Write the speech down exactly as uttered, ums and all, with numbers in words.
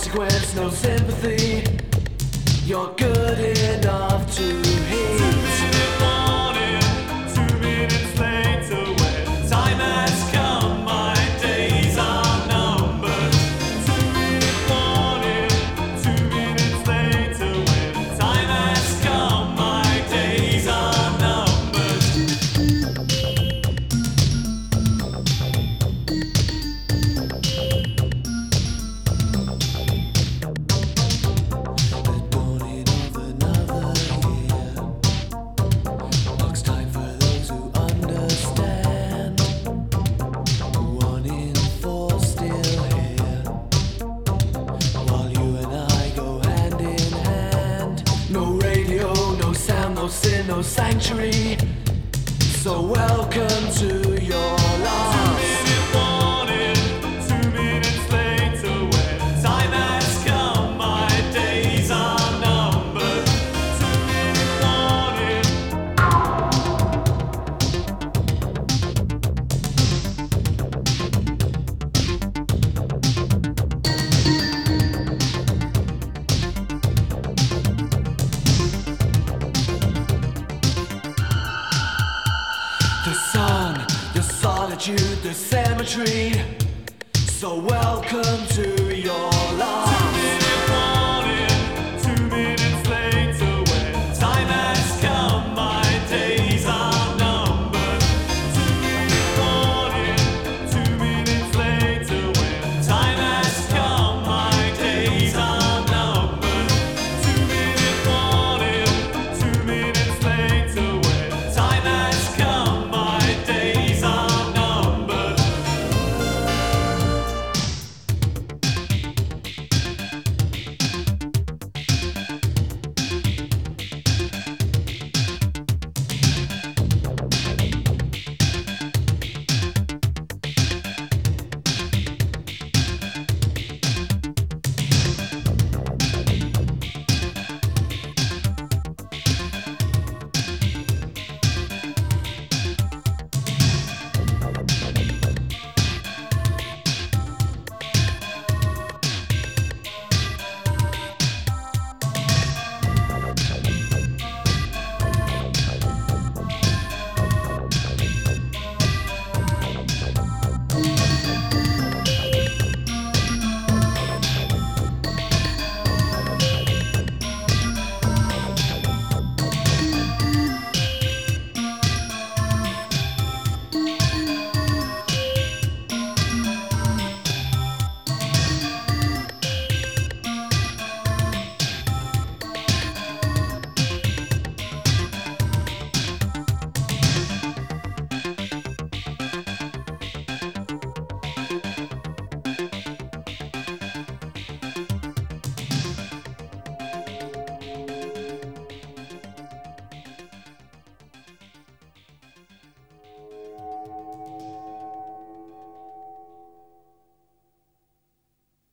consequence, no sympathy. You're good enough to heat. Two-minute warning, two minutes later when time has come, my days are numbered. Two-minute warning, two minutes later when time has come, my days are numbered. The dawning of another year marks time for those who understand. One in four still here, while you and I go hand in hand. No radio, no sound, no sin, no sanctuary. So welcome to your loss. Two-minute warning, two minutes later when time has come, my days are numbered. Two-minute warning. The sun, the solitude, the cemetery.